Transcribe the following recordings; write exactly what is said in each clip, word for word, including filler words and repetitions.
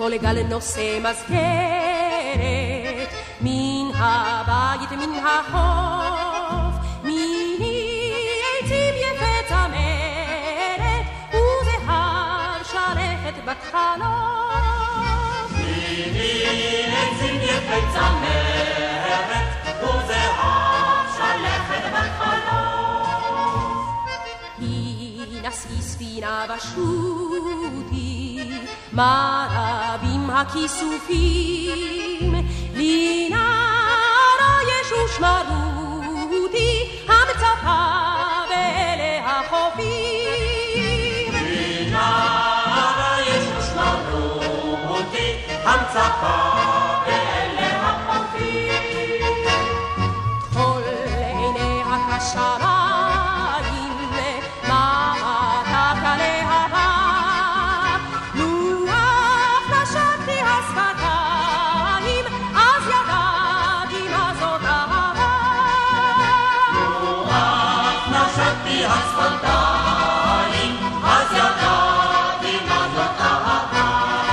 כל גל נושא מזכרת, מן הבית מן החוף, מיני עצים יפה צמרת, וזהב שלכת בת חלוף. מיני עצים יפה צמרת, וזהב שלכת בת חלוף. היא נשאי ספינה ושוטי, מה רבים הכיסופים, לי נערה ישוש מרותי, המצפה ואלה החופים. לי נערה ישוש מרותי, המצפה ואלה החופים. כל עיניה כשמיים, מבטה כלהבה, השפתיים, אז ידעתי מה זאת אהבה.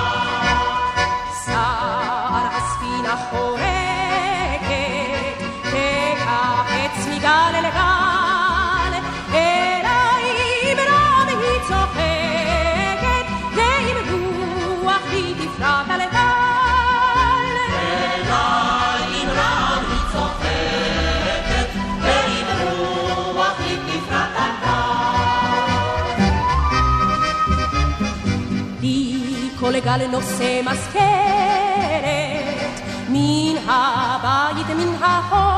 שר הספינה חורקת, תקפץ מגל אל גל, אליי ברם היא צוחקת, ועם רוח היא תפרט על גל. אליי עם רם היא צוחקת, ועם רוח היא תפרט על כל גל נושא מזכרת, מן הבית מן החוף,